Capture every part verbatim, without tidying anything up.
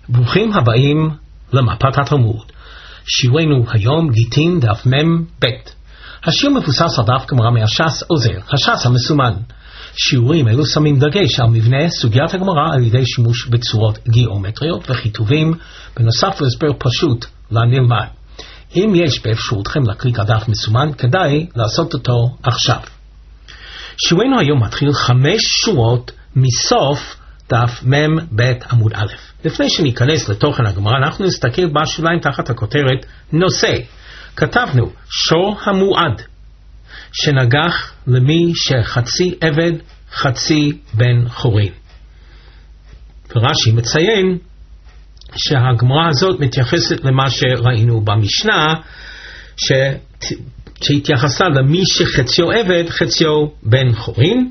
ברוכים הבאים למפת התלמוד. שיעורנו היום גיטין דף מם בית. השיעור מבוסס על דף גמרא מהש"ס עוזר, הש"ס המסומן. שיעורים אלו שמים דגש על מבנה סוגיית הגמרא על ידי שימוש בצורות גיאומטריות וכיתובים, בנוסף להסבר פשוט לנלמד. אם יש באפשרותכם להקליק על דף מסומן, כדאי לעשות אותו עכשיו. שיעורנו היום מתחיל חמש שורות מסוף דף מם בית עמוד א'. לפני שניכנס לתוכן הגמרא, אנחנו נסתכל בשוליים תחת הכותרת נושא. כתבנו שור המועד, שנגח למי שחצי עבד חצי בן חורין. ורש"י מציין שהגמרא הזאת מתייחסת למה שראינו במשנה, ש... שהתייחסה למי שחציו עבד חציו בן חורין.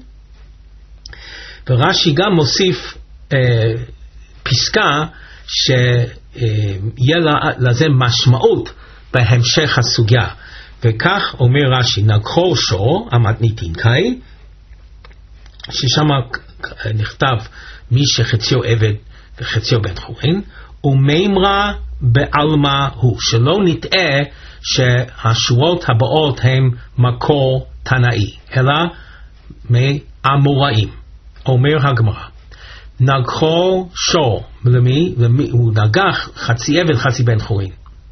ורש"י גם מוסיף אה, פסקה שיהיה לזה משמעות בהמשך הסוגיה. וכך אומר רש"י, נגחו שור המתניתין קאי, ששם נכתב מי שחציו עבד וחציו בן חורין, ומימרה בעלמא הוא, שלא נטעה שהשורות הבאות הם מקור תנאי, אלא מאמוראים. אומר הגמרא, נגחו שור, למי? למי? הוא נגח חצי עבד חצי בן חורין.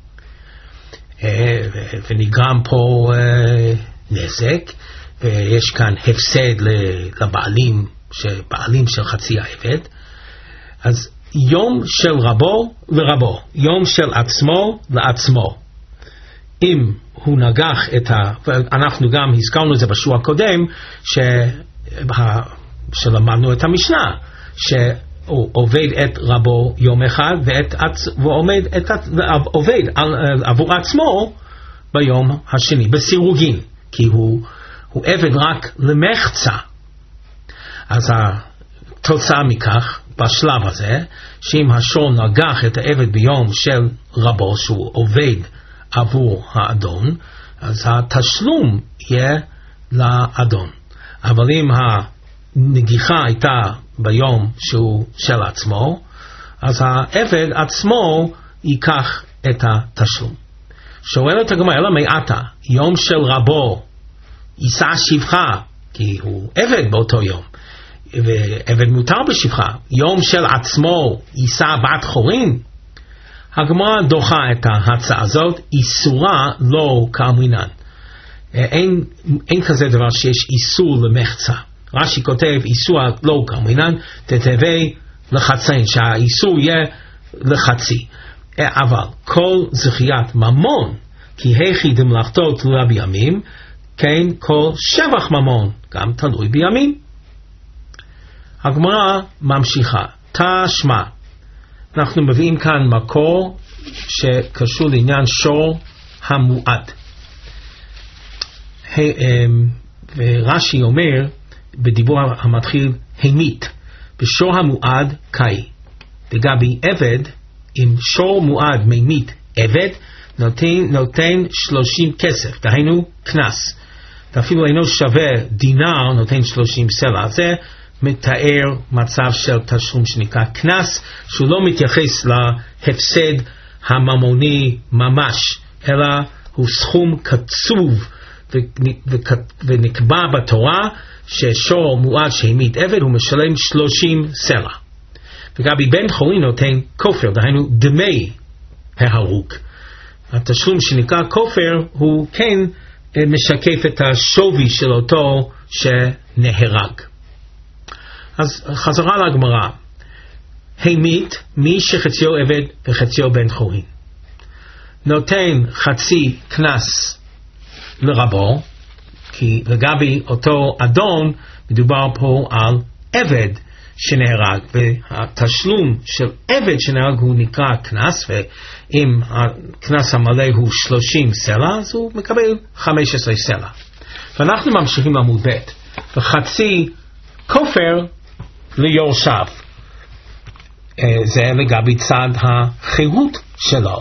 ונגרם פה נזק, ויש כאן הפסד לבעלים, בעלים של חצי העבד. אז יום של רבו לרבו, יום של עצמו לעצמו. אם הוא נגח את ה... אנחנו גם הזכרנו את זה בשיעור הקודם, שה... שלמדנו את המשנה, שהוא עובד את רבו יום אחד, ואת, ועומד את, עובד עבור עצמו ביום השני, בסירוגין, כי הוא, הוא עבד רק למחצה. אז התוצאה מכך, בשלב הזה, שאם השור נגח את העבד ביום של רבו, שהוא עובד עבור האדון, אז התשלום יהיה לאדון. אבל אם הנגיחה הייתה ביום שהוא של עצמו, אז העבד עצמו ייקח את התשלום. שואלת הגמרא, אלא מעתה, יום של רבו יישא שפחה, כי הוא עבד באותו יום, ועבד מותר בשפחה, יום של עצמו יישא בת חורין. הגמרא דוחה את ההצעה הזאת, איסורה לא כאמרינן. אין, אין כזה דבר שיש איסור למחצה. רש"י כותב איסור לא כאמרינן, תתווה לחצין, שהאיסור יהיה לחצי. אבל כל זכיית ממון, כי היכי דמלאכתו תלויה בימים, כן כל שבח ממון גם תלוי בימים. הגמרא ממשיכה, תשמע, אנחנו מביאים כאן מקור שקשור לעניין שור המועד. ורש"י אומר בדיבור המתחיל המית, בשור המועד קאי. לגבי עבד, אם שור מועד ממית עבד, נותן, נותן שלושים כסף, דהיינו כנס. אפילו אינו שווה דינר, נותן שלושים סלע. זה מתאר מצב של תשלום שנקרא כנס, שהוא לא מתייחס להפסד הממוני ממש, אלא הוא סכום קצוב ונקבע בתורה, ששור מועד שהמית עבד הוא משלם שלושים סלע. וגבי בן חורין נותן כופר, דהיינו דמי ההרוג. התשלום שנקרא כופר הוא כן משקף את השווי של אותו שנהרג. אז חזרה לגמרא, המית מי שחציו עבד וחציו בן חורין, נותן חצי כנס לרבו, כי לגבי אותו אדון מדובר פה על עבד שנהרג, והתשלום של עבד שנהרג הוא נקרא כנס, ואם הכנס המלא הוא שלושים סלע, אז הוא מקבל חמש עשרה סלע. ואנחנו ממשיכים לעמוד ב', וחצי כופר ליורשיו. זה לגבי צד החירות שלו.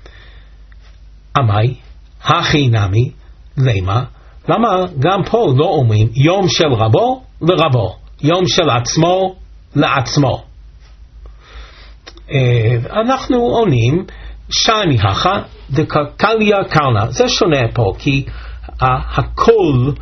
אמי, הכי נמי, למה? למה גם פה לא אומרים יום של רבו לרבו, יום של עצמו לעצמו? אנחנו עונים שאני הכה דקליה קרנה. זה שונה פה כי הכל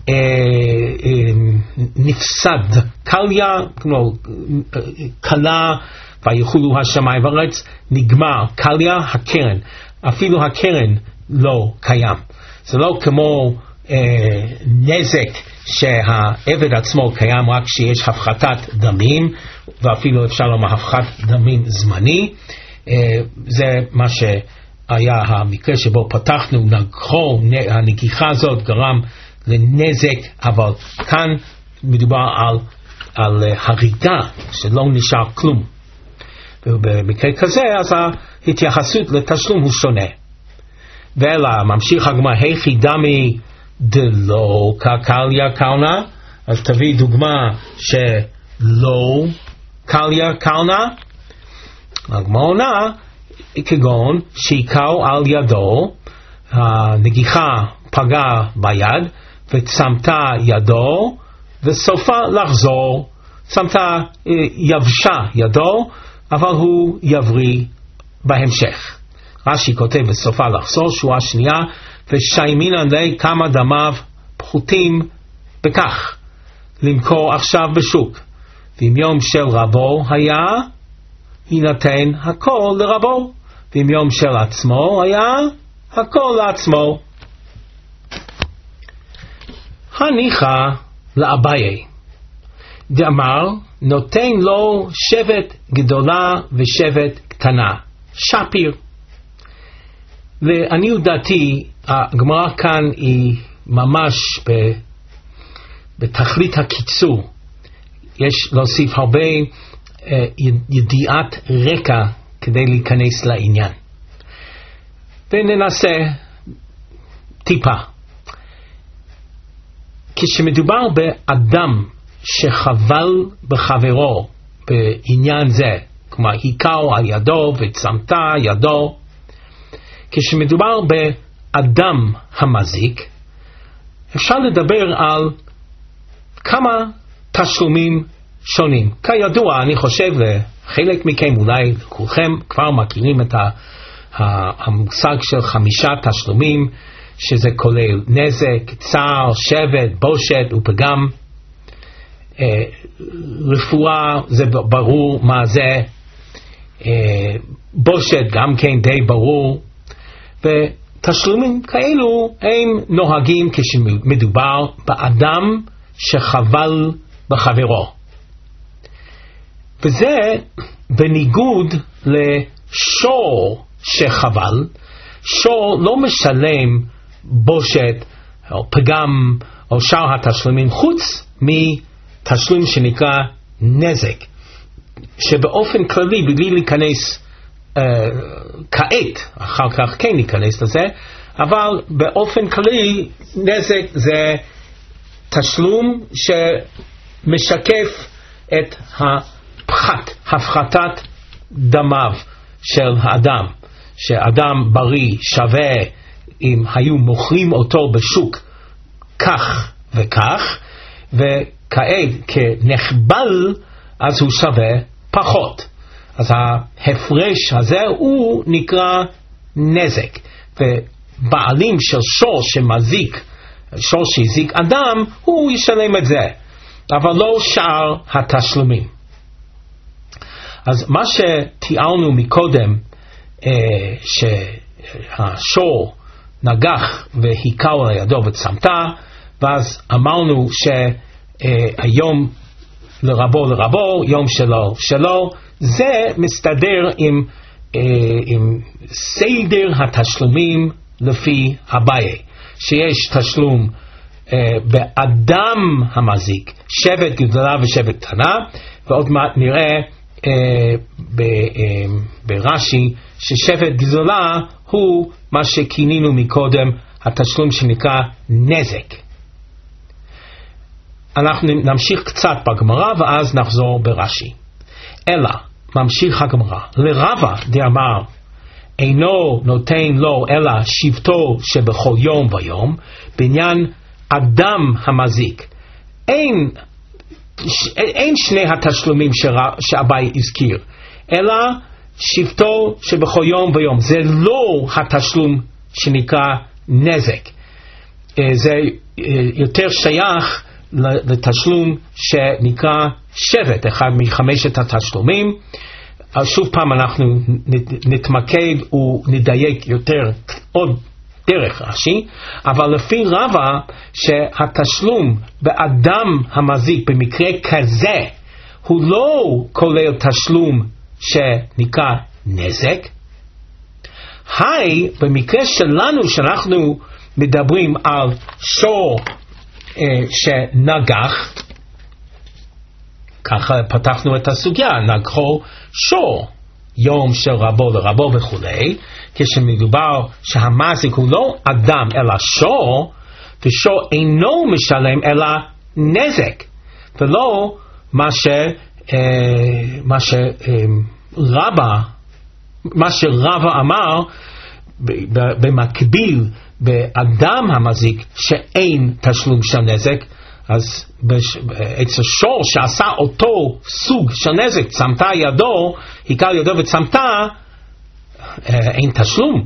נפסד. קליה כמו קלה ויחולו השמיים והארץ, נגמר. קליה הקרן, אפילו הקרן לא קיים. זה לא כמו נזק שהעבד עצמו קיים רק כשיש הפחתת דמים, ואפילו אפשר לומר הפחתת דמים זמני. זה מה שהיה המקרה שבו פתחנו נגחו, הנגיחה הזאת גרם לנזק, אבל כאן מדובר על, על הריגה שלא נשאר כלום. ובמקרה כזה אז ההתייחסות לתשלום הוא שונה. ואלה ממשיך הגמרא, היכי דמי דלא קליה קרנה. אז תביא דוגמה שלא קליה קרנה. הגמרא עונה כגון שיקאו על ידו, הנגיחה פגע ביד וצמתה ידו וסופה לחזור. צמתה יבשה ידו אבל הוא יבריא בהמשך. רש"י כותב וסופה לחזור, שורה שנייה, ושיימינן לי כמה דמיו פחותים בכך למכור עכשיו בשוק, ואם יום של רבו היה יינתן הכל לרבו, ואם יום של עצמו היה הכל לעצמו. הניחא לאביי דאמר נותן לו שבט גדולה ושבט קטנה, שפיר. לעניות דעתי הגמרא כאן היא ממש בתכלית הקיצור. יש להוסיף הרבה ידיעת רקע כדי להיכנס לעניין, וננסה טיפה. כשמדובר באדם שחבל בחברו בעניין זה, כלומר היכאו על ידו וצמתה ידו, כשמדובר באדם המזיק, אפשר לדבר על כמה תשלומים שונים. כידוע, אני חושב לחלק מכם, אולי כולכם כבר מכירים את המושג של חמישה תשלומים, שזה כולל נזק, צער, שבט, בושת ופגם. רפואה זה ברור מה זה, בושת גם כן די ברור, ותשלומים כאלו הם נוהגים כשמדובר באדם שחבל בחברו, וזה בניגוד לשור שחבל. שור לא משלם בושת או פגם או שאר התשלומים חוץ מתשלום שנקרא נזק, שבאופן כללי, בלי להיכנס uh, כעת, אחר כך כן ניכנס לזה, אבל באופן כללי נזק זה תשלום שמשקף את הפחת, הפחתת דמיו של האדם. שאדם בריא שווה אם היו מוכרים אותו בשוק כך וכך, וכעת כנחבל אז הוא שווה פחות. אז ההפרש הזה הוא נקרא נזק. ובעלים של שור שמזיק, שור שהזיק אדם, הוא ישלם את זה, אבל לא שאר התשלומים. אז מה שתיארנו מקודם, שהשור נגח והיכאו על ידו וצמתה, ואז אמרנו שהיום לרבו לרבו, יום שלו שלו, זה מסתדר עם, עם סדר התשלומים לפי אביי, שיש תשלום באדם המזיק, שבט גדולה ושבט קטנה, ועוד מעט נראה ברש"י ששבט גדולה הוא מה שכינינו מקודם התשלום שנקרא נזק. אנחנו נמשיך קצת בגמרא ואז נחזור ברש"י. אלא ממשיך הגמרא, לרבא דאמר אינו נותן לו אלא שבטו שבכל יום ויום, בעניין אדם המזיק אין אין שני התשלומים שאביי הזכיר, אלא שבטו שבכל יום ויום. זה לא התשלום שנקרא נזק, זה יותר שייך לתשלום שנקרא שבט, אחד מחמשת התשלומים. שוב פעם אנחנו נתמקד ונדייק יותר עוד דרך רש"י, אבל לפי רבא שהתשלום באדם המזיק במקרה כזה הוא לא כולל תשלום שנקרא נזק. היי, במקרה שלנו שאנחנו מדברים על שור אה, שנגח, ככה פתחנו את הסוגיה, נגחו שור יום של רבו לרבו וכולי, כשמדובר שהמזיק הוא לא אדם אלא שור, ושור אינו משלם אלא נזק, ולא מה ש אה, מה שרבא מה שרבא אמר במקביל באדם המזיק שאין תשלום של נזק. אז אצל שור שעשה אותו סוג של נזק, צמתה ידו, היכה ידו וצמתה, אין תשלום.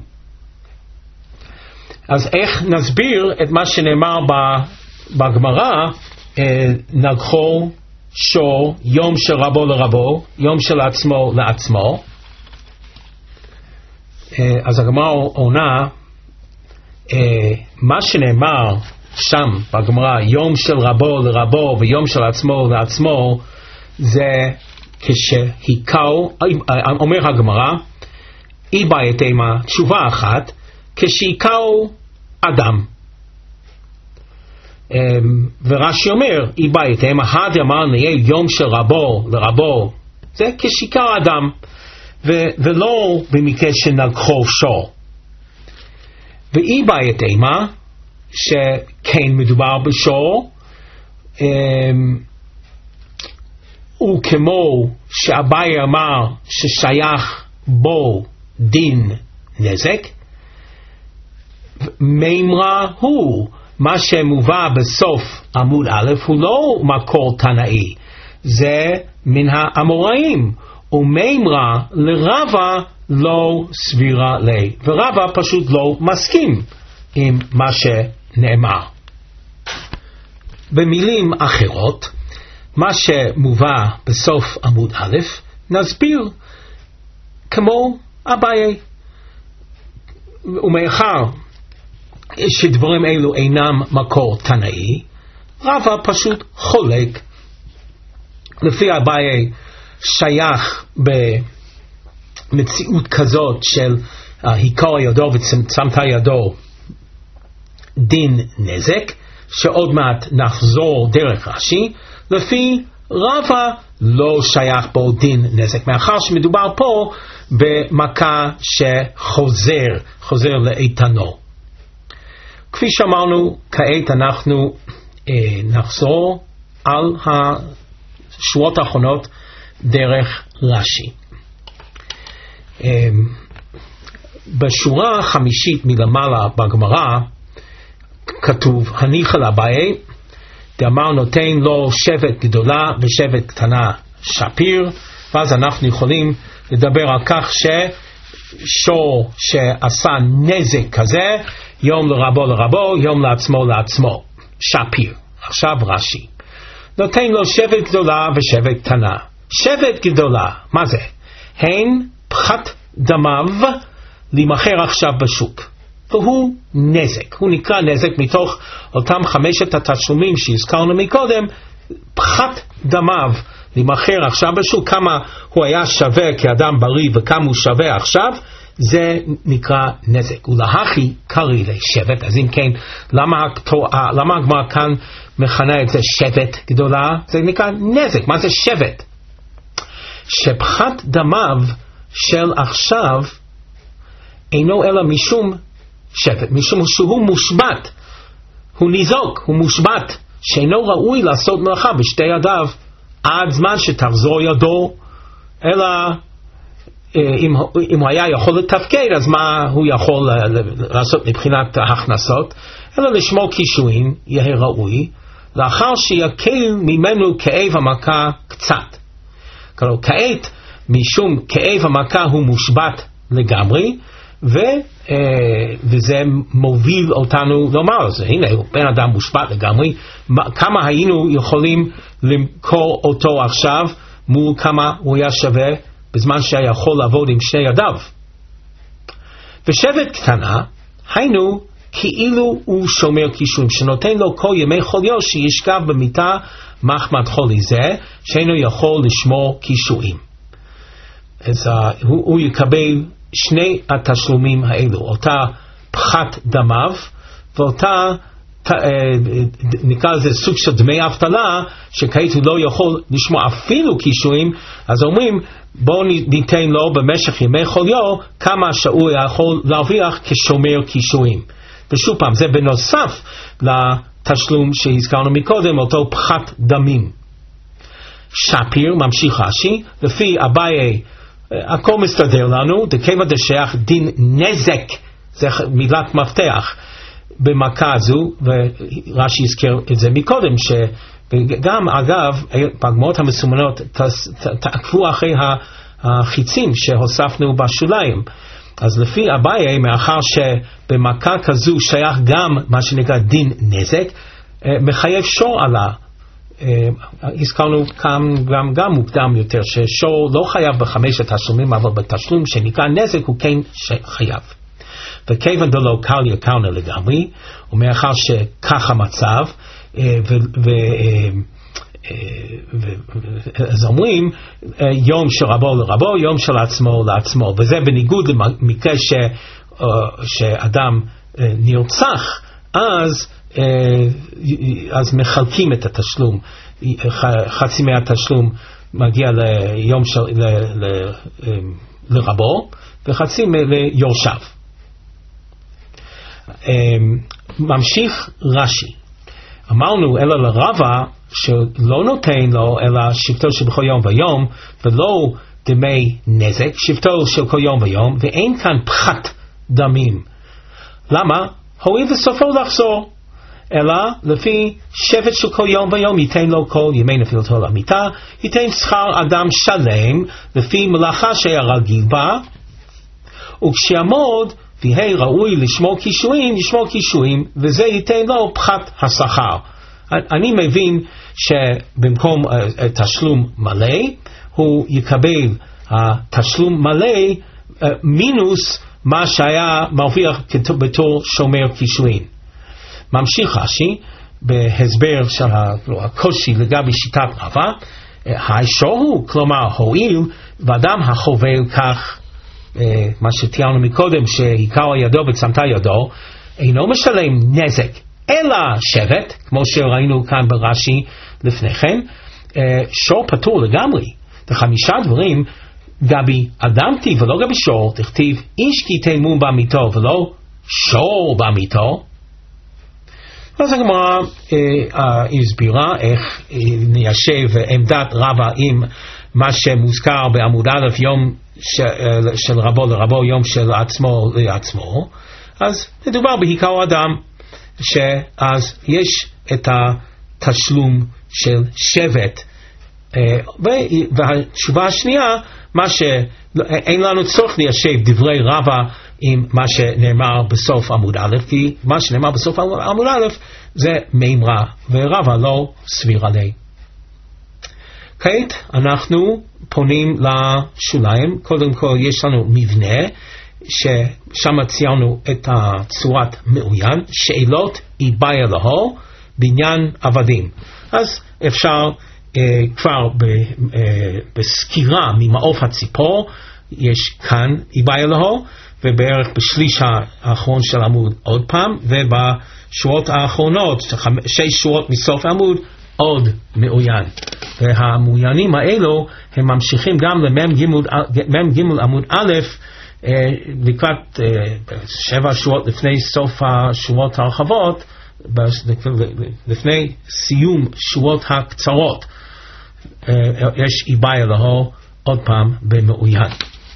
אז איך נסביר את מה שנאמר בגמרא, נגחו שור יום של רבו לרבו, יום של עצמו לעצמו? אז הגמרא עונה, מה שנאמר שם בגמרא יום של רבו לרבו ויום של עצמו לעצמו, זה כשהיקאו, אומר הגמרא, אי בעייתמה, תשובה אחת, כשהיקאו אדם. ורש"י אומר, אי בעייתמה, הד אמר נהיה יום של רבו לרבו, זה כשהיקאו אדם, ו- ולא במקרה שנגחו שור. ואי בעייתמה, שכן מדובר בשור, וכמו שאביי אמר ששייך בו דין נזק, מימרה הוא, מה שמובא בסוף עמוד א' הוא לא מקור תנאי, זה מן האמוראים, ומימרה לרבא לא סבירה לי, ורבא פשוט לא מסכים עם מה שנאמר. במילים אחרות, מה שמובא בסוף עמוד א' נסביר כמו אביי, ומאחר שדברים אלו אינם מקור תנאי, רבא פשוט חולק. לפי אביי שייך במציאות כזאת של היכה ידו וצמתה ידו דין נזק, שעוד מעט נחזור דרך רש"י. לפי רבא לא שייך בו דין נזק, מאחר שמדובר פה במכה שחוזר חוזר לאיתנו. כפי שאמרנו, כעת אנחנו אה, נחזור על השורות האחרונות דרך רש"י. אה, בשורה החמישית מלמעלה בגמרא כתוב, הניחא לאביי, דאמר נותן לו שבט גדולה ושבט קטנה שפיר, ואז אנחנו יכולים לדבר על כך ששור שעשה נזק כזה, יום לרבו לרבו, יום לעצמו לעצמו, שפיר. עכשיו רש"י, נותן לו שבט גדולה ושבט קטנה. שבט גדולה, מה זה? הן פחת דמיו להימכר עכשיו בשוק, והוא נזק, הוא נקרא נזק מתוך אותם חמשת התשלומים שהזכרנו מקודם. פחת דמיו להימכר עכשיו בשוק, כמה הוא היה שווה כאדם בריא וכמה הוא שווה עכשיו, זה נקרא נזק. ולהכי קרי לשבט. אז אם כן, למה, למה הגמרא כאן מכנה את זה שבט גדולה? זה נקרא נזק. מה זה שבט? שפחת דמיו של עכשיו אינו אלא משום שבט, משום שהוא מושבת, הוא ניזוק, הוא מושבת, שאינו ראוי לעשות מלאכה בשתי ידיו עד זמן שתחזור ידו, אלא אם, אם הוא היה יכול לתפקד, אז מה הוא יכול לעשות מבחינת ההכנסות? אלא לשמור קישואין יהיה ראוי, לאחר שיקל ממנו כאב המכה קצת. כלומר, כעת משום כאב המכה הוא מושבת לגמרי, ו, וזה מוביל אותנו לומר, זה הנה, בן אדם מושבת לגמרי, כמה היינו יכולים למכור אותו עכשיו, מול כמה הוא היה שווה, בזמן שהיה יכול לעבוד עם שני ידיו. ושבט קטנה, היינו כאילו הוא שומר קישואים, שנותן לו כל ימי חוליו שישכב במיטה מחמת חולי זה, שאינו יכול לשמור קישואים. אז uh, הוא, הוא יקבל שני התשלומים האלו, אותה פחת דמיו, ואותה, ת, uh, נקרא לזה סוג של דמי אבטלה, שכעת הוא לא יכול לשמור אפילו קישואים, אז אומרים, בואו ניתן לו במשך ימי חוליו, כמה שהוא יכול להרוויח כשומר קישואים. ושוב פעם, זה בנוסף לתשלום שהזכרנו מקודם, אותו פחת דמים. שפיר, ממשיך רש"י, לפי אביי, הכל מסתדר לנו, דקיימא דשייך דין נזק, זה מילת מפתח במכה הזו, ורש"י הזכיר את זה מקודם, שגם אגב, בגמרות המסומנות, תעקבו אחרי החיצים שהוספנו בשוליים, אז לפי אביי, מאחר שבמכה כזו שייך גם מה שנקרא דין נזק, מחייב שור עלה. הזכרנו גם, גם, גם מוקדם יותר, ששור לא חייב בחמשת תשלומים, אבל בתשלום שנקרא נזק הוא כן חייב. וכיוון דלא קל יקרנה לגמרי, ומאחר שכך המצב, ו... ו אז אומרים יום של רבו לרבו, יום של עצמו לעצמו, וזה בניגוד למקרה ש, שאדם נרצח, אז, אז מחלקים את התשלום, חצי מהתשלום מגיע ליום של, ל, ל, לרבו וחצי ליורשיו. ממשיך רש"י, אמרנו אלא לרבה שלא נותן לו אלא שבטו של בכל יום ויום, ולא דמי נזק, שבטו של כל יום ויום, ואין כאן פחת דמים. למה? הואיל וסופו לחזור, אלא לפי שבט של כל יום ויום ייתן לו כל ימי נפילתו למיטה, ייתן שכר אדם שלם לפי מלאכה שהיה רגיל בה, וכשיעמוד ויהי ראוי לשמור קישואים, לשמור קישואים, וזה ייתן לו פחת השכר. אני מבין שבמקום uh, תשלום מלא, הוא יקבל התשלום מלא uh, מינוס מה שהיה מרוויח בתור שומר קישואים. ממשיך רש"י בהסבר של הקושי לגבי שיטת רבה, האישור הוא, כלומר הואיל ואדם החובל כך, uh, מה שתיארנו מקודם, שעיקר ידו וצמתה ידו, אינו משלם נזק אלא שבט, כמו שראינו כאן ברש"י לפני כן, שור פטור לגמרי. וחמישה דברים, גבי אדם כתיב ולא גבי שור, תכתיב איש כי תימום במיתו ולא שור במיתו. אז הגמרא הסבירה איך ניישב עמדת רבה עם מה שמוזכר בעמוד א', יום של רבו לרבו, יום של עצמו לעצמו. אז מדובר בעיקר אדם, שאז יש את התשלום של שבט, והתשובה השנייה, מה שאין לנו צורך ליישב דברי רבה עם מה שנאמר בסוף עמוד א', כי מה שנאמר בסוף עמוד א' זה מימרה, ורבה לא סביר עלי. כעת אנחנו פונים לשוליים. קודם כל יש לנו מבנה, ששם ציינו את הצורת מאוין, שאלות איבאי אלוהו בעניין עבדים. אז אפשר אה, כבר ב, אה, בסקירה ממעוף הציפור, יש כאן איבאי אלוהו, ובערך בשליש האחרון של עמוד עוד פעם, ובשורות האחרונות, שש שורות מסוף העמוד, עוד מאוין. והמאוינים האלו הם ממשיכים גם למם ג' עמוד א', לקראת שבע שורות לפני סוף השורות הרחבות, לפני סיום שורות הקצרות, יש איבאי אלוהו עוד פעם במאוין.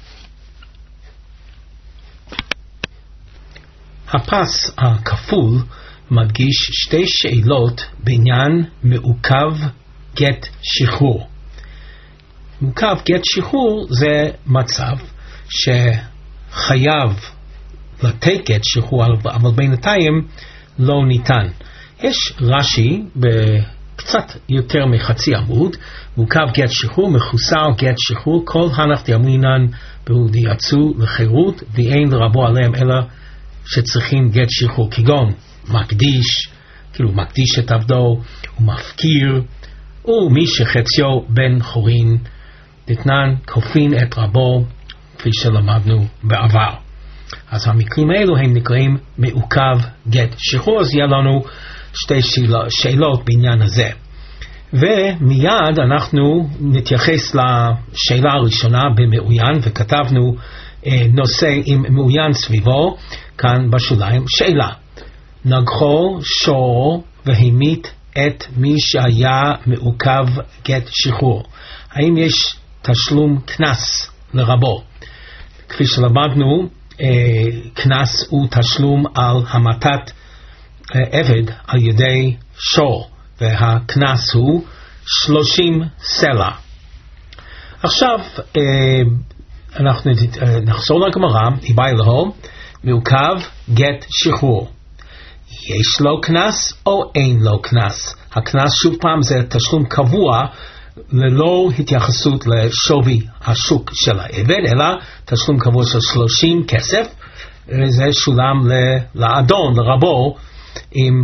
הפס הכפול מדגיש שתי שאלות בעניין מעוכב גט שחרור. מעוכב גט שחרור זה מצב שחייב לתת גט שחרור, אבל בינתיים לא ניתן. יש רש"י בקצת יותר מחצי עמוד, מעוכב גט שחרור, מחוסר גט שחרור, כל הנח דיאמרינן בהודי יצאו לחירות, ואין לרבו עליהם אלא שצריכים גט שחרור, כגון מקדיש, כאילו מקדיש את עבדו, ומפקיר, ומי שחציו בן חורין, דתנן כופין את רבו, כפי שלמדנו בעבר. אז המקרים האלו הם נקראים מעוכב גט שחרור. אז יהיה לנו שתי שאלות, שאלות בעניין הזה. ומיד אנחנו נתייחס לשאלה הראשונה במעוין, וכתבנו אה, נושא עם מעוין סביבו, כאן בשוליים. שאלה, נגחו שור והמית את מי שהיה מעוכב גט שחרור. האם יש תשלום כנס לרבו? כפי שלמדנו, כנס הוא תשלום על המתת עבד על ידי שור, והכנס הוא שלושים סלע. עכשיו אנחנו נחזור לגמרא, איבאי לו, מעוכב גט שחרור. יש לו כנס או אין לו כנס? הכנס שוב פעם זה תשלום קבוע ללא התייחסות לשווי השוק של העבד, אלא תשלום קבוע של שלושים כסף, זה שולם לאדון, לרבו, אם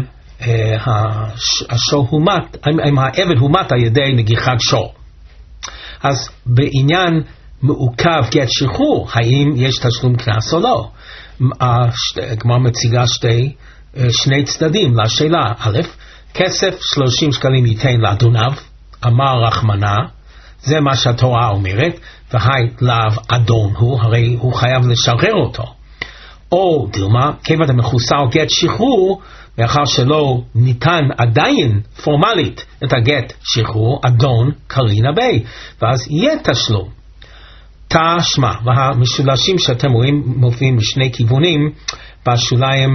השור הומת, אם העבד הומת על ידי נגיחת שור. אז בעניין מעוכב גט שחרור, האם יש תשלום כנס או לא? הגמרא מציגה שתי שני צדדים לשאלה. א', כסף שלושים שקלים ייתן לאדוניו, אמר רחמנה, זה מה שהתורה אומרת, והי לאו אדון הוא, הרי הוא חייב לשחרר אותו. או דילמה, כיוון המחוסר גט שחרור, מאחר שלא ניתן עדיין פורמלית את הגט שחרור, אדון קרינה בי, ואז יהיה תשלום. תשמע, והמשולשים שאתם רואים מופיעים משני כיוונים, בשוליים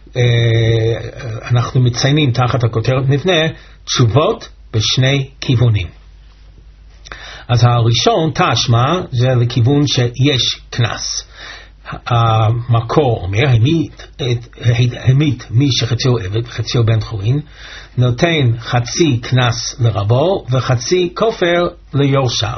אנחנו מציינים תחת הכותרת מבנה תשובות בשני כיוונים. אז הראשון, תשמע, זה לכיוון שיש כנס. המקור אומר, המית, המית מי שחציו עבד וחציו בן חורין, נותן חצי כנס לרבו וחצי כופר ליורשיו.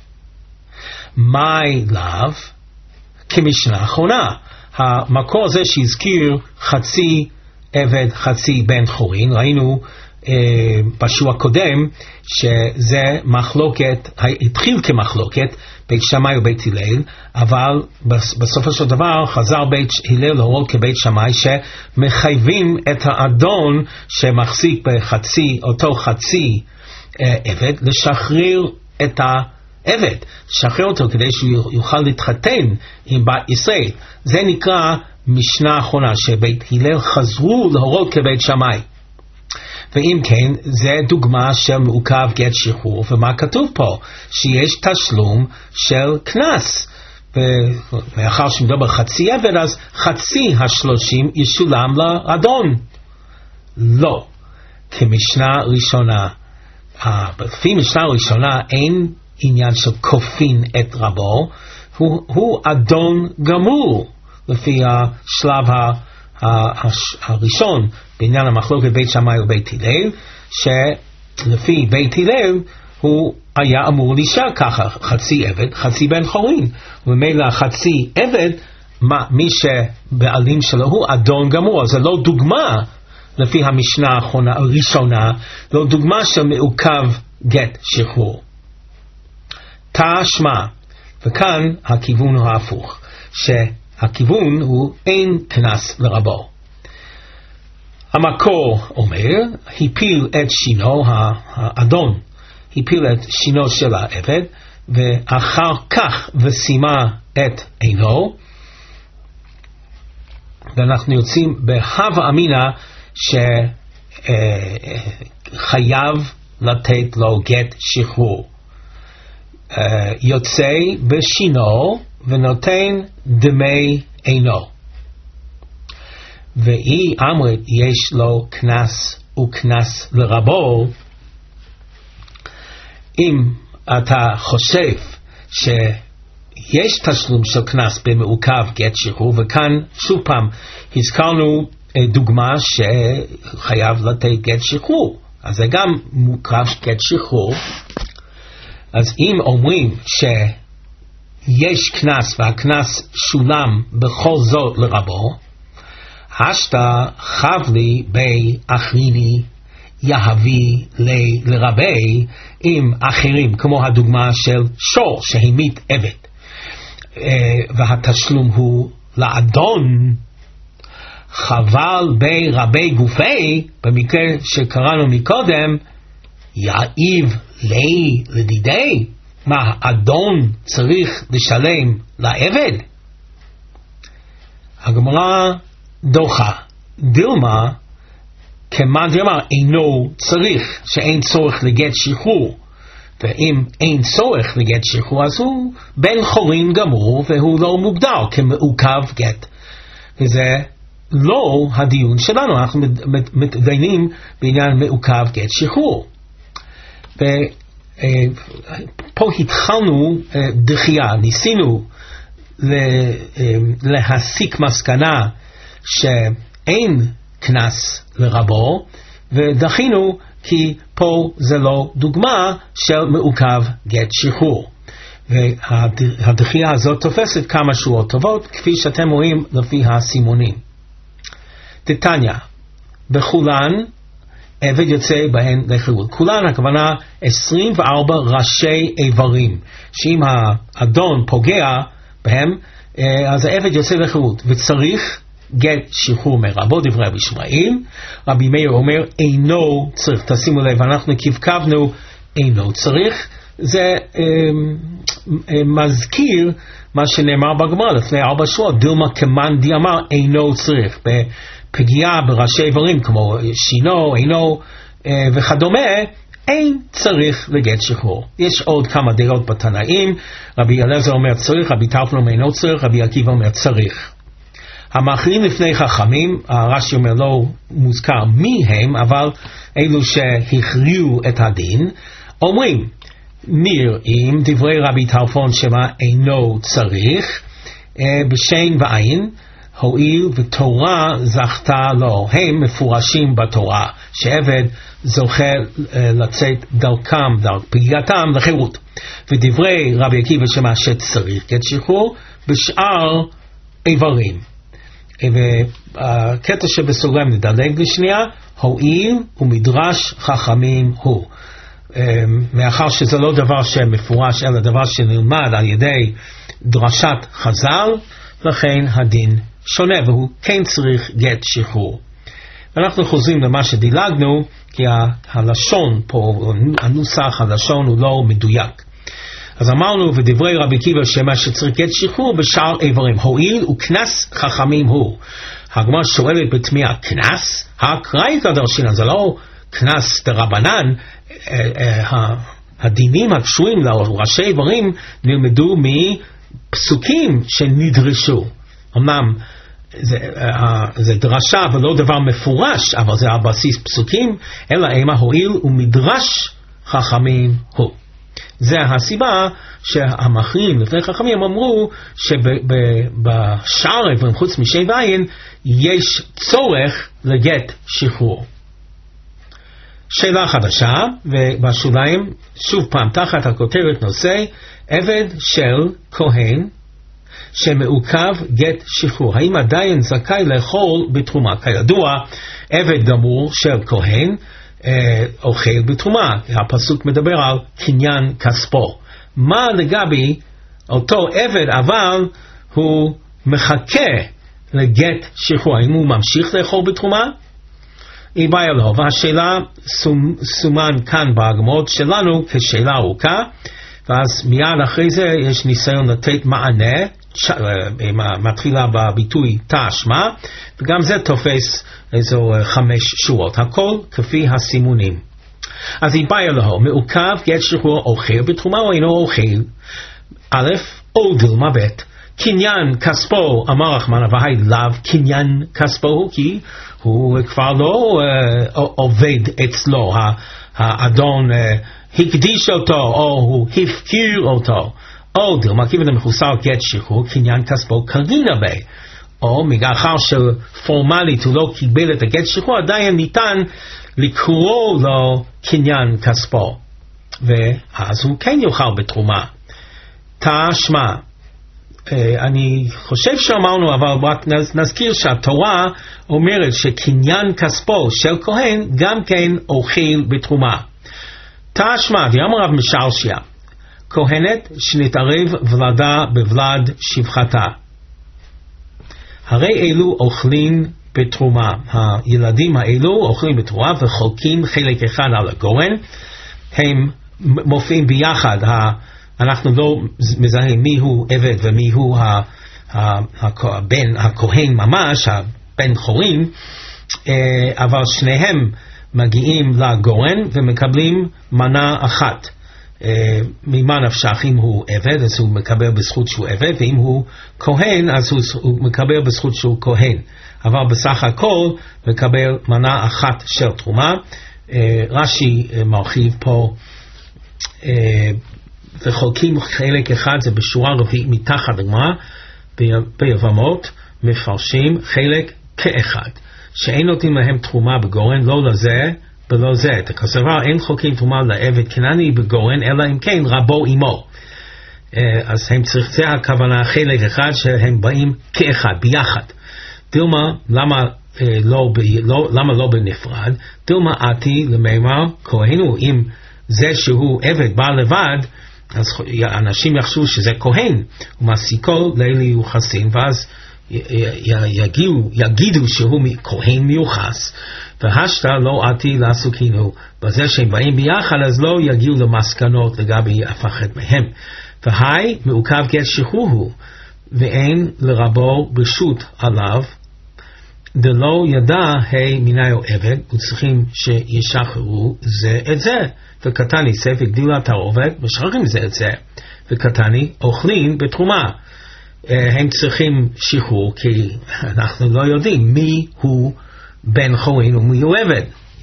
מאי לאו? כמשנה האחרונה. המקור הזה שהזכיר חצי עבד, חצי בן חורין, ראינו אה, בשבוע קודם שזה מחלוקת, התחיל כמחלוקת בית שמאי ובית הלל, אבל בסופו של דבר חזר בית הלל להורות כבית שמאי שמחייבים את האדון שמחזיק בחצי, אותו חצי אה, עבד, לשחרר את ה... עבד, שחרר אותו כדי שהוא יוכל להתחתן עם בת ישראל. זה נקרא משנה האחרונה שבית הלל חזרו להורות כבית שמאי. ואם כן, זה דוגמה של מעוכב גט שחרור, ומה כתוב פה? שיש תשלום של כנס. ומאחר שמדובר חצי עבד, אז חצי השלושים ישולם לאדון. לא. כמשנה ראשונה, לפי משנה ראשונה אין עניין של כופין את רבו, הוא, הוא אדון גמור, לפי השלב ה, ה, הש, הראשון בעניין המחלוקת בית שמאי ובית הלל, שלפי בית הלל הוא היה אמור להישאר ככה, חצי עבד, חצי בן חורין, וממילא חצי עבד, מה, מי שבעלים שלו הוא אדון גמור. זה לא דוגמה, לפי המשנה האחרונה, הראשונה, לא דוגמה של מעוכב גט שחרור. תשמע, וכאן הכיוון הוא ההפוך, שהכיוון הוא אין כנס לרבו. המקור אומר, הפיל את שינו, האדון הפיל את שינו של העבד, ואחר כך ושימה את עינו, ואנחנו יוצאים בהווה אמינה שחייב לתת לו גט שחרור. Uh, יוצא בשינו ונותן דמי עינו. והיא אמרת יש לו כנס וכנס לרבו. אם אתה חושב שיש תשלום של קנס במעוכב גט שחרור, וכאן שוב פעם הזכרנו דוגמה שחייב לתת גט שחרור, אז זה גם מעוכב גט שחרור. אז אם אומרים שיש קנס והקנס שולם בכל זאת לרבו, השתה חבלי בי אחריני יהבי לרבי עם אחרים, כמו הדוגמה של שור שהמית עבד, והתשלום הוא לאדון, חבל בי רבי גופי, במקרה שקראנו מקודם, יאיב לי לדידי, מה האדון צריך לשלם לעבד? הגמרא דוחה, דילמה, כמאן דאמר אינו צריך, שאין צורך לגט שחרור, ואם אין צורך לגט שחרור אז הוא בן חורין גמור והוא לא מוגדר כמעוכב גט, וזה לא הדיון שלנו. אנחנו מתדיינים בעניין מעוכב גט שחרור, ופה התחלנו דחייה, ניסינו להסיק מסקנה שאין קנס לרבו, ודחינו כי פה זה לא דוגמה של מעוכב גט שחרור, והדחייה הזאת תופסת כמה שורות טובות כפי שאתם רואים לפי הסימונים. דתניא, בכולן עבד יוצא בהן לחירות. כולן הכוונה עשרים וארבע ראשי איברים, שאם האדון פוגע בהם אז העבד יוצא לחירות, וצריך גט שחרור מרבו. דברי רבי ישמעאל, רבי מאיר אומר אינו צריך. תשימו לב, אנחנו כבקבנו אינו צריך, זה אה, אה, מזכיר מה שנאמר בגמרא לפני ארבע שבועות, דילמה כמאן דאמר אינו צריך, בפגיעה בראשי איברים כמו שינו, אינו אה, וכדומה, אין צריך לגט שחרור. יש עוד כמה דעות בתנאים, רבי אלעזר אומר צריך, רבי טרפון אומר אינו צריך, רבי עקיבא אומר צריך. המאחרים לפני חכמים, הרש"י אומר לא מוזכר מי הם, אבל אלו שהכריעו את הדין, אומרים נראים דברי רבי טרפון שמה אינו צריך, בשן ועין, הואיל ותורה זכתה לו, הם מפורשים בתורה, שעבד זוכה לצאת דרכם, דרך פגיעתם לחירות. ודברי רבי עקיבא שמה שצריך גט שחרור בשאר איברים. והקטע שבסוגריים נדלג לשנייה, הואיל ומדרש חכמים הוא. מאחר שזה לא דבר שמפורש אלא דבר שנלמד על ידי דרשת חז"ל, לכן הדין שונה והוא כן צריך גט שחרור. אנחנו חוזרים למה שדילגנו, כי הלשון פה, הנוסח הלשון הוא לא מדויק. אז אמרנו ודברי רבי עקיבא שמה שצריך גט שחרור בשאר איברים, הואיל וקנס חכמים הוא. הגמרא שואלת בתמיהה, קנס? הקראית דרשינן, זה לא קנס דרבנן. הדינים הקשורים לראשי איברים נלמדו מפסוקים שנדרשו. אמנם זה, זה דרשה ולא דבר מפורש, אבל זה על בסיס פסוקים, אלא אימה הואיל ומדרש חכמים הוא. זה הסיבה שהמכריעים לפני חכמים אמרו שבשאר איברים חוץ משן ועין יש צורך לגט שחרור. שאלה חדשה, ובשוליים שוב פעם תחת הכותרת נושא עבד של כהן שמעוכב גט שחרור, האם עדיין זכאי לאכול בתרומה? כידוע עבד גמור של כהן אה, אוכל בתרומה, הפסוק מדבר על קניין כספו. מה לגבי אותו עבד אבל הוא מחכה לגט שחרור, האם הוא ממשיך לאכול בתרומה? היא בעיה לו, והשאלה סומן כאן בהגמות שלנו כשאלה ארוכה, ואז מיד אחרי זה יש ניסיון לתת מענה, מתחילה בביטוי תשמע, וגם זה תופס איזו חמש שורות, הכל כפי הסימונים. אז היא בעיה לו, מעוכב גט שחרור אוכל בתרומה או אינו אוכל? א', או דילמה ב', קניין כספו, אמר רחמן אביי לאו קניין כספו, כי הוא כבר לא uh, עובד אצלו, האדון uh, הקדיש אותו או הוא הפקיר אותו, או דילמה כיוון המחוסר גט שחרור קניין כספו קרין בי, או מאחר שפורמלית הוא לא קיבל את הגט שחרור, עדיין ניתן לקרוא לו קניין כספו, ואז הוא כן יוכל בתרומה. תשמע, אני חושב שאמרנו, אבל רק נזכיר שהתורה אומרת שקניין כספו של כהן גם כן אוכל בתרומה. תשמע, ויאמר רב משלשיה, כהנת שנתערב ולדה בוולד שפחתה, הרי אלו אוכלים בתרומה. הילדים האלו אוכלים בתרומה וחולקים חלק אחד על הגורן, הם מופיעים ביחד, אנחנו לא מזהים מי הוא עבד ומי הוא הבן הכהן ממש, הבן חורין, אבל שניהם מגיעים לגורן ומקבלים מנה אחת. ממה נפשך, אם הוא עבד אז הוא מקבל בזכות שהוא עבד, ואם הוא כהן אז הוא מקבל בזכות שהוא כהן, אבל בסך הכל מקבל מנה אחת של תרומה. רש"י מרחיב פה, וחולקים חלק אחד, זה בשורה רביעית מתחת לגמרא, ביבמות מפרשים חלק כאחד, שאין נותנים להם תרומה בגורן, לא לזה ולא זה. כסבר אין חולקים תרומה לעבד כנעני בגורן, אלא אם כן רבו עמו. אז הם צריכים, זה הכוונה חלק אחד שהם באים כאחד, ביחד. דילמה, למה לא, לא, למה לא בנפרד? דילמה עתי למימר כהנו, אם זה שהוא עבד בא לבד, אז אנשים יחשבו שזה כהן, ומעסיקו לילי יוחסין, ואז יגידו, יגידו שהוא כהן מיוחס, והשתה לא עתי לעסוקינו. בזה שהם באים ביחד, אז לא יגיעו למסקנות לגבי אף אחד מהם. והי מעוכב גט שחרור הוא, ואין לרבו ברשות עליו, דלא ידע היי מנהיו עבד, וצריכים שישחררו זה את זה. וקטני סף הגדילו התערובת, משחררים זה את זה, וקטני אוכלים בתרומה. הם צריכים שחרור, כי אנחנו לא יודעים מי הוא בן חורין ומי הוא עבד.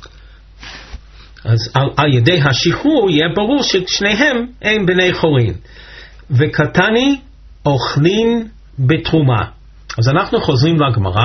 אז על, על ידי השחרור יהיה ברור ששניהם הם בני חורין. וקטני אוכלים בתרומה. אז אנחנו חוזרים לגמרא,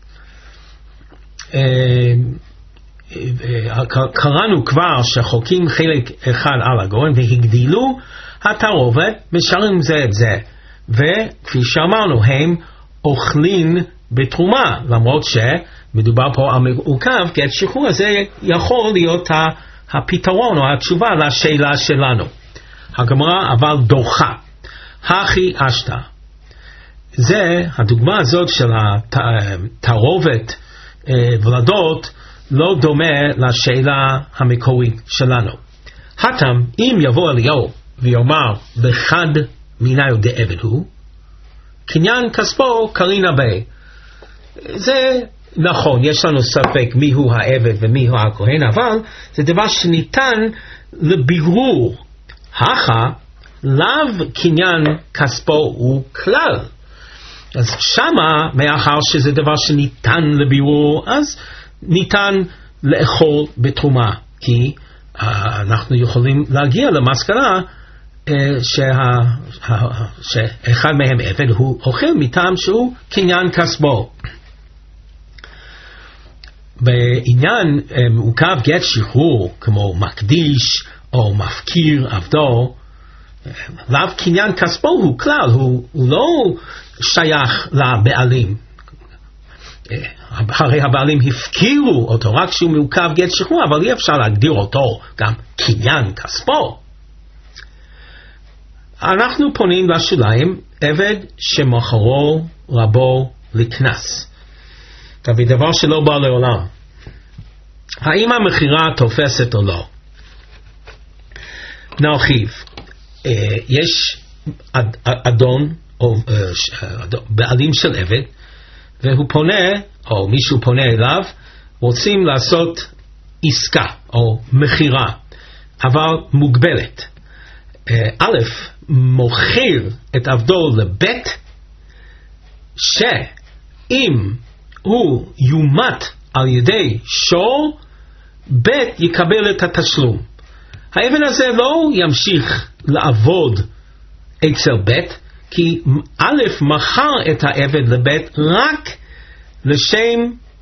קראנו כבר שחולקים חלק אחד על הגורן והגדילו התערובת, משרים זה את זה, וכפי שאמרנו הם אוכלים בתרומה, למרות שמדובר פה על מעוכב גט שחרור. זה יכול להיות הפתרון או התשובה לשאלה שלנו. הגמרא אבל דוחה, הכי אשתה, זה הדוגמה הזאת של התערובת ולדות לא דומה לשאלה המקורית שלנו. התם, אם יבוא אליהו ויאמר בחד מנהיו דעבד הוא, קניין כספו קרין בי. זה נכון, יש לנו ספק מי הוא העבד ומי הוא הכהן, אבל זה דבר שניתן לבירור. הכה לאו קניין כספו הוא כלל. אז שמה, מאחר שזה דבר שניתן לבירור, אז ניתן לאכול בתרומה, כי uh, אנחנו יכולים להגיע למסקנה uh, שה, ה, שאחד מהם עבד הוא אוכל מטעם שהוא קניין כספו. בעניין uh, מעוכב גט שחרור, כמו מקדיש או מפקיר עבדו, לאו קניין כספו הוא כלל, הוא, הוא לא שייך לבעלים. הרי הבעלים הפקירו אותו רק שהוא מעוכב גט שחרור, אבל אי אפשר להגדיר אותו גם קניין כספו. אנחנו פונים לשוליים, עבד שמחרו רבו לקנס, דבר שלא בא לעולם. האם המחירה תופסת או לא? נרחיב. יש אדון או בעלים של עבד, והוא פונה, או מישהו פונה אליו, רוצים לעשות עסקה או מחירה, אבל מוגבלת. א', מוכר את עבדו לבית, שאם הוא יומת על ידי שור, בית יקבל את התשלום. העבד הזה לא ימשיך לעבוד אצל בית, כי א' מכר את העבד לבית רק לשם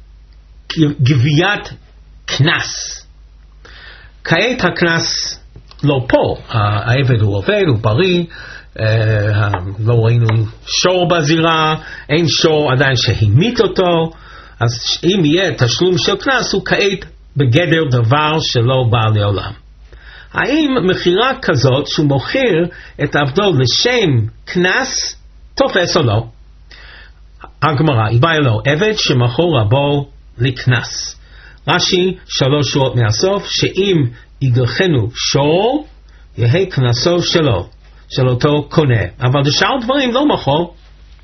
גביית כנס. כעת הכנס לא פה, העבד הוא עובד, הוא בריא, אה, לא ראינו שור בזירה, אין שור עדיין שהמיט אותו, אז אם יהיה תשלום של כנס, הוא כעת בגדר דבר שלא בא לעולם. האם מחירה כזאת שהוא מוכר את עבדו לשם כנס תופס או לא? הגמרא, היא באה לו, עבד שמכור רבו לכנס. רש"י שלוש שורות מהסוף, שאם יגלחנו שור, יהיה כנסו שלו, של אותו קונה. אבל לשאר דברים לא מכור.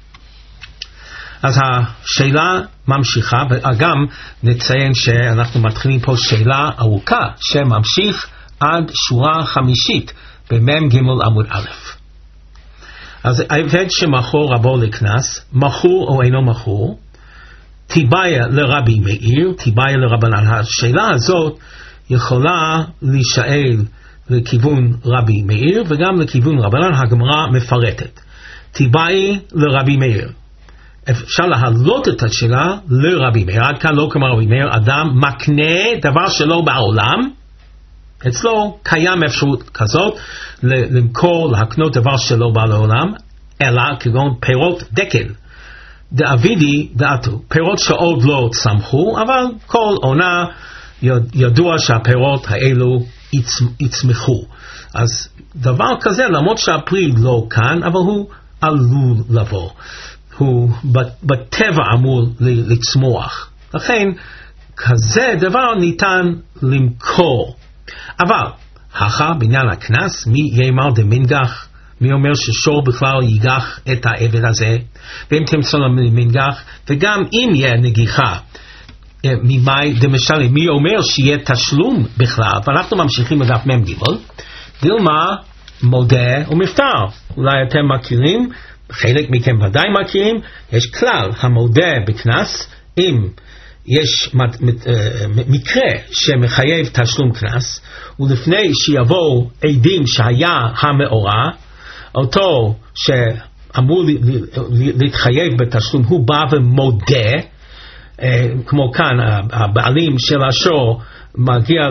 אז השאלה ממשיכה, וגם נציין שאנחנו מתחילים פה שאלה ארוכה, שממשיך עד שורה חמישית, במם ג' עמוד א'. אז עבד שמכור רבו לכנס, מכור או אינו מכור, תיבאיה לרבי מאיר, תיבאיה לרבנן. השאלה הזאת יכולה להישאל לכיוון רבי מאיר, וגם לכיוון רבנן. הגמרא מפרטת. תיבאי לרבי מאיר. אפשר להעלות את השאלה לרבי מאיר. עד כאן לא כמו רבי מאיר, אדם מקנה דבר שלא בעולם, אצלו קיים אפשרות כזאת, למכור, להקנות דבר שלא בא לעולם, אלא כגון פירות דקל. דאבידי דעתו, פירות שעוד לא צמחו, אבל כל עונה ידוע שהפירות האלו יצמחו. אז דבר כזה, למרות שהפרי לא כאן, אבל הוא עלול לבוא. הוא בטבע אמור לצמוח. לכן, כזה דבר ניתן למכור. אבל, הכה בעניין הכנס, מי יאמר דמנגח? מי אומר ששור בכלל ייגח את העבד הזה? ואם תמצא למנגח, וגם אם יהיה נגיחה, ממאי דמשלם, מי אומר שיהיה תשלום בכלל? ואנחנו ממשיכים לדף מם ג' דילמה מודה ומפטר. אולי אתם מכירים, חלק מכם ודאי מכירים, יש כלל המודה בכנס, אם יש מקרה שמחייב תשלום כנס, ולפני שיבואו עדים שהיה המאורע, אותו שאמור להתחייב בתשלום, הוא בא ומודה, כמו כאן הבעלים של השור מגיע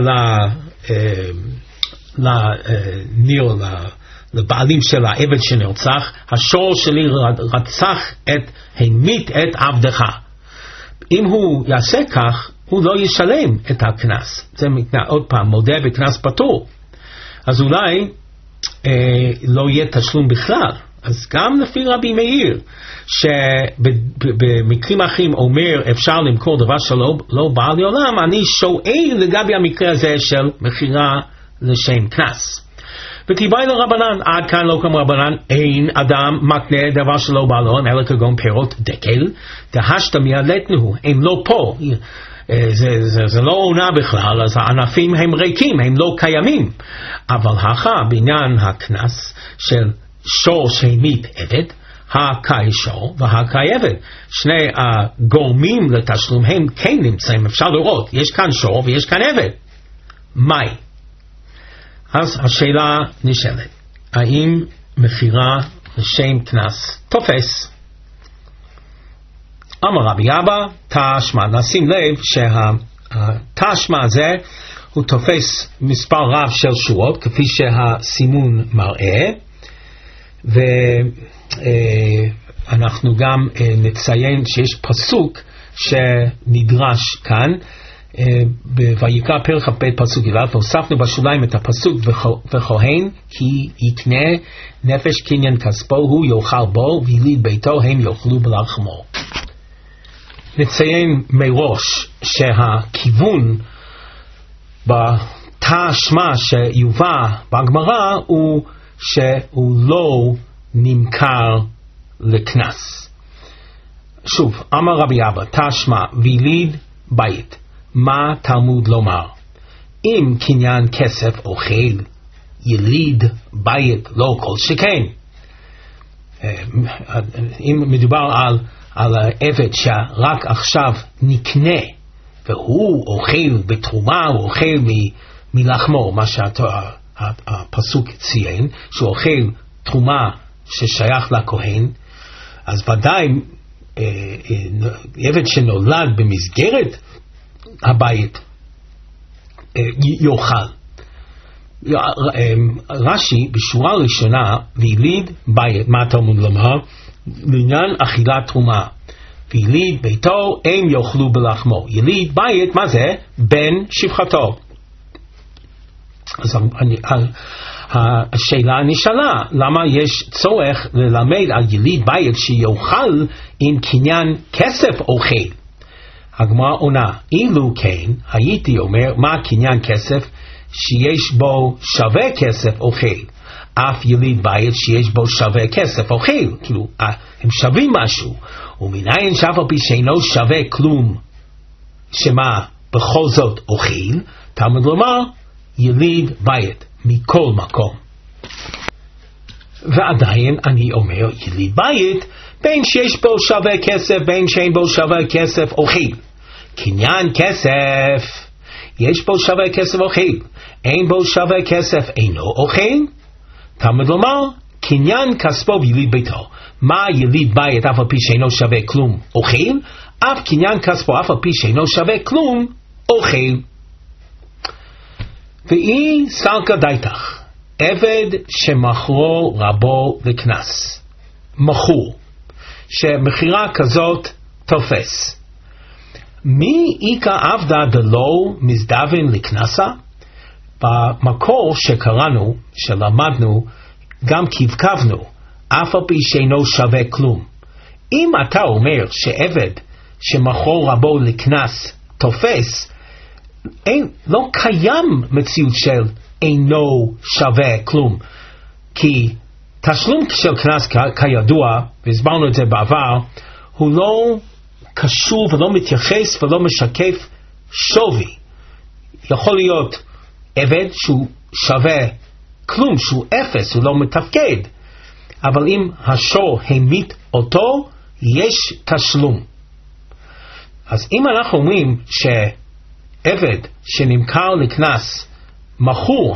לניר, לבעלים של העבד שנרצח, השור שלי רצח את, המיט את עבדך. אם הוא יעשה כך, הוא לא ישלם את הכנס. זה עוד פעם, מודה בכנס פטור. אז אולי אה, לא יהיה תשלום בכלל. אז גם לפי רבי מאיר, שבמקרים אחרים אומר אפשר למכור דבר שלא לא בא לעולם, אני שואל לגבי המקרה הזה של מחירה לשם כנס. ותיבאי לרבנן, עד כאן לא כמו רבנן, אין אדם מקנה דבר שלא בא לעולם, אלא כגון פירות דקל, דהשת מיעלתנו, הם לא פה, זה, זה, זה לא עונה בכלל, אז הענפים הם ריקים, הם לא קיימים. אבל הכה בעניין הכנס של שור שהמיט עבד, הקאי שור והקאי עבד, שני הגורמים לתשלום הם כן נמצאים, אפשר לראות, יש כאן שור ויש כאן עבד. מהי? אז השאלה נשאלת, האם מחירה לשם כנס תופס? אמר רבי אבא, תשמע, נשים לב שהתשמע הזה הוא תופס מספר רב של שורות, כפי שהסימון מראה, ואנחנו גם נציין שיש פסוק שנדרש כאן, בויקרא פרק כ"ב פסוק ג', והוספנו בשוליים את הפסוק וכהן כי יקנה נפש קניין כספו הוא יאכל בו ויליד ביתו הם יאכלו בלחמו. נציין מראש שהכיוון בתא שמע שיובא בגמרא הוא שהוא לא נמכר לכנס. שוב, אמר רבי אבא, תא שמע ויליד בית, מה תלמוד לומר? אם קניין כסף אוכל, יליד בית לא כל שכן. אם מדובר על, על העבד שרק עכשיו נקנה, והוא אוכל בתרומה, הוא אוכל מ, מלחמו, מה הפסוק ציין, שהוא אוכל תרומה ששייך לכהן, אז ודאי עבד שנולד במסגרת הבית יאכל. רש"י בשורה הראשונה, ויליד בית, מה התלמוד לומר? לעניין אכילת תרומה, ויליד ביתו הם יאכלו בלחמו. יליד בית, מה זה? בן שפחתו. אז אני, השאלה נשאלה, למה יש צורך ללמד על יליד בית שיאכל עם קניין כסף אוכל? הגמרא עונה, אילו כן, הייתי אומר, מה קניין כסף? שיש בו שווה כסף אוכל. אף יליד בית שיש בו שווה כסף אוכל, כאילו הם שווים משהו. ומניין שאף על פי שאינו שווה כלום, שמה בכל זאת אוכל, תלמוד לומר יליד בית מכל מקום. ועדיין אני אומר יליד בית, בין שיש בו שווה כסף, בין שאין בו שווה כסף אוכל. קניין כסף, יש בו שווה כסף אוכל, אין בו שווה כסף אינו אוכל, תלמוד לומר קניין כספו ביליד ביתו. מה יליד בית אף על פי שאינו שווה כלום אוכל? אף קניין כספו אף על פי שאינו שווה כלום אוכל. ואי סלקא דייתך, עבד שמכרו רבו לקנס, מכור, שמכירה כזאת תופס. מי איקא עבדה דלא מזדוון לקנסה? במקור שקראנו, שלמדנו, גם כבכבנו, אף על פי שאינו שווה כלום. אם אתה אומר שעבד שמכור רבו לקנס תופס, אין, לא קיים מציאות של אינו שווה כלום. כי תשלום של קנס כידוע, והסברנו את זה בעבר, הוא לא קשור ולא מתייחס ולא משקף שווי. יכול להיות עבד שהוא שווה כלום, שהוא אפס, הוא לא מתפקד. אבל אם השור המית אותו, יש תשלום. אז אם אנחנו אומרים שעבד שנמכר לקנס מכור,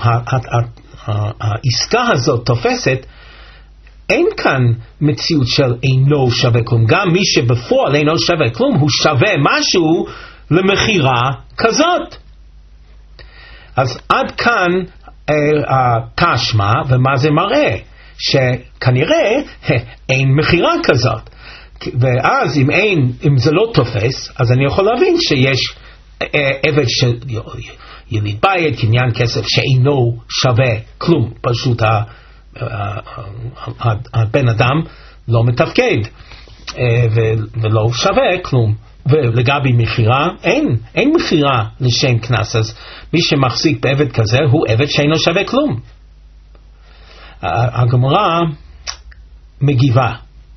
העסקה הזאת תופסת, אין כאן מציאות של אינו שווה כלום. גם מי שבפועל אינו שווה כלום, הוא שווה משהו למכירה כזאת. אז עד כאן תשמע, ומה זה מראה? שכנראה אין מכירה כזאת. ואז אם אין, אם זה לא תופס, אז אני יכול להבין שיש עבד של יליד בית, קניין כסף שאינו שווה כלום. פשוט הבן אדם לא מתפקד ולא שווה כלום. ולגבי מחירה, אין, אין מחירה לשם כנס. אז מי שמחזיק בעבד כזה הוא עבד שאינו שווה כלום. הגמרא מגיבה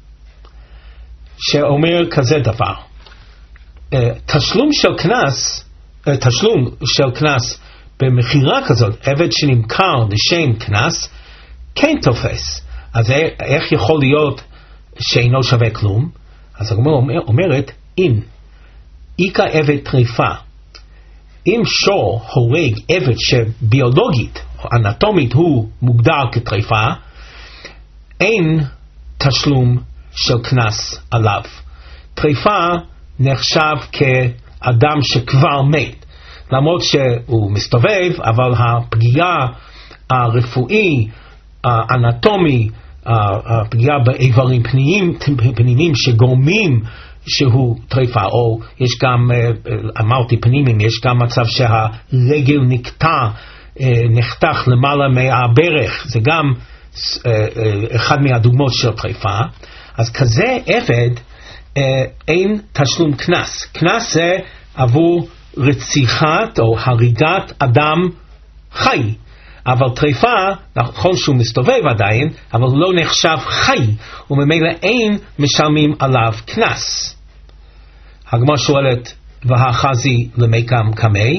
שאומר כזה דבר, תשלום של כנס, תשלום של כנס במחירה כזאת, עבד שנמכר לשם כנס, כן תופס. אז איך יכול להיות שאינו שווה כלום? אז הגמרא אומר, אומרת, אם איקא עבד טריפה, אם שור הורג עבד שביולוגית או אנטומית הוא מוגדר כטריפה, אין תשלום של כנס עליו. טריפה נחשב כאדם שכבר מת, למרות שהוא מסתובב, אבל הפגיעה הרפואי, האנטומי, הפגיעה באיברים פנימיים, פנימיים שגורמים שהוא טריפה, או יש גם, אמרתי פנימיים, יש גם מצב שהרגל נקטע, נחתך למעלה מהברך, זה גם אחד מהדוגמאות של טריפה. אז כזה עבד אין תשלום כנס. כנס זה עבור רציחת או הריגת אדם חי. אבל טריפה, נכון שהוא מסתובב עדיין, אבל הוא לא נחשב חי, וממילא אין משלמים עליו כנס. הגמרא שואלת, והחזי למקם קמי,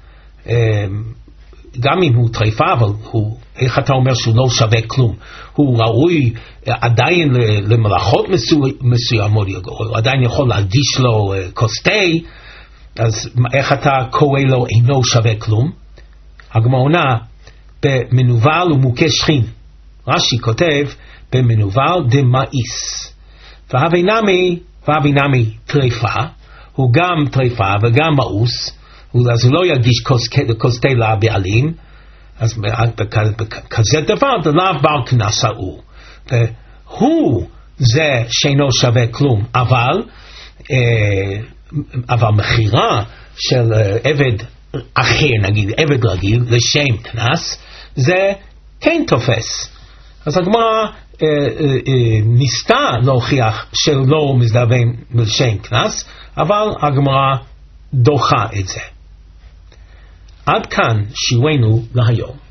גם אם הוא טריפה, אבל הוא, איך אתה אומר שהוא לא שווה כלום? הוא ראוי עדיין למלאכות מסוימות, הוא עדיין יכול להגיש לו כוס תה, אז איך אתה קורא לו אינו שווה כלום? הגמרא עונה, במנוול ומוכה שכין. רש"י כותב במנוול דמאיס. והווי נמי, והווי נמי טריפה, הוא גם טריפה וגם מאוס, אז הוא לא יגיש כוס תה לבעלים, אז בכזה דבר זה לאו בר קנס ההוא. והוא זה שאינו שווה כלום, אבל אבל מחירה של עבד אחר, נגיד עבד רגיל לשם קנס, זה כן תופס. אז הגמרא אה, אה, אה, ניסתה להוכיח שלא מזדוון לשם קנס, אבל הגמרא דוחה את זה. עד כאן שיעורנו להיום.